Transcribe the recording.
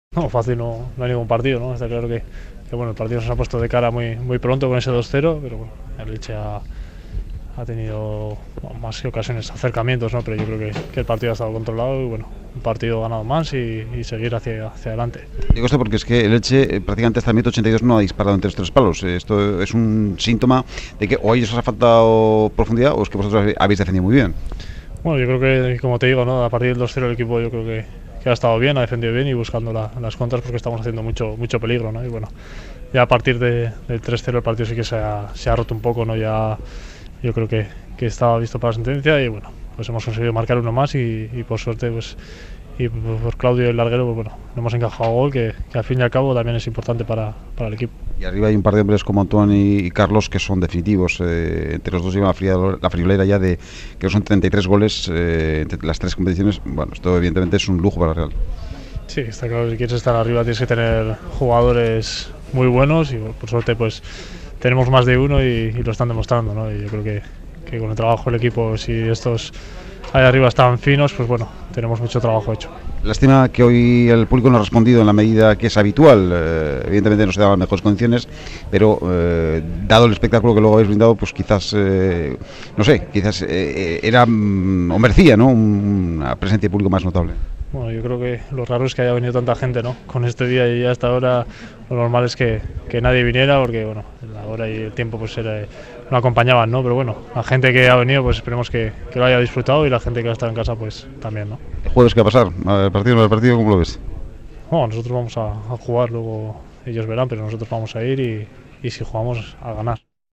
No, fácil no hay ningún partido, ¿no? Está claro que bueno, el partido se ha puesto de cara muy pronto con ese 2-0, pero bueno, el Elche ha tenido más que ocasiones, acercamientos, ¿no? Pero yo creo que el partido ha estado controlado y bueno, un partido ganado más y seguir hacia adelante. Digo esto porque es que el Elche prácticamente hasta el minuto 82 no ha disparado entre los tres palos. Esto es un síntoma de que o a ellos os ha faltado profundidad o es que vosotros habéis defendido muy bien. Bueno, yo creo que, como te digo, ¿no? A partir del 2-0 el equipo yo creo que ha estado bien, ha defendido bien y buscando las contras porque estamos haciendo mucho peligro, ¿no? Y bueno, ya a partir del 3-0 el partido sí que se ha roto un poco, ¿no? Ya yo creo que estaba visto para la sentencia y bueno, pues hemos conseguido marcar uno más y por suerte pues y por Claudio y el larguero pues bueno, no hemos encajado gol que al fin y al cabo también es importante para el equipo. Y arriba hay un par de hombres como Antoni y Carlos que son definitivos. Entre los dos llevan la friolera ya de que son 33 goles entre las tres competiciones. Bueno, esto evidentemente es un lujo para el Real. Sí, está claro, si quieres estar arriba tienes que tener jugadores muy buenos y por suerte pues tenemos más de uno y lo están demostrando, ¿no? Y yo creo que con el trabajo del equipo, si estos ahí arriba están finos, pues bueno, tenemos mucho trabajo hecho. Lástima que hoy el público no ha respondido en la medida que es habitual. Evidentemente no se daban mejores condiciones, pero dado el espectáculo que luego habéis brindado, pues quizás, no sé, quizás era o merecía, ¿no? Una presencia de público más notable. Bueno, yo creo que lo raro es que haya venido tanta gente, ¿no? Con este día y hasta ahora lo normal es que nadie viniera porque bueno, la hora y el tiempo pues no acompañaban, ¿no? Pero bueno, la gente que ha venido pues esperemos que lo haya disfrutado y la gente que va a estar en casa pues también, ¿no? ¿El jueves qué va a pasar? ¿El partido cómo lo ves? Bueno, nosotros vamos a jugar, luego ellos verán, pero nosotros vamos a ir y si jugamos a ganar.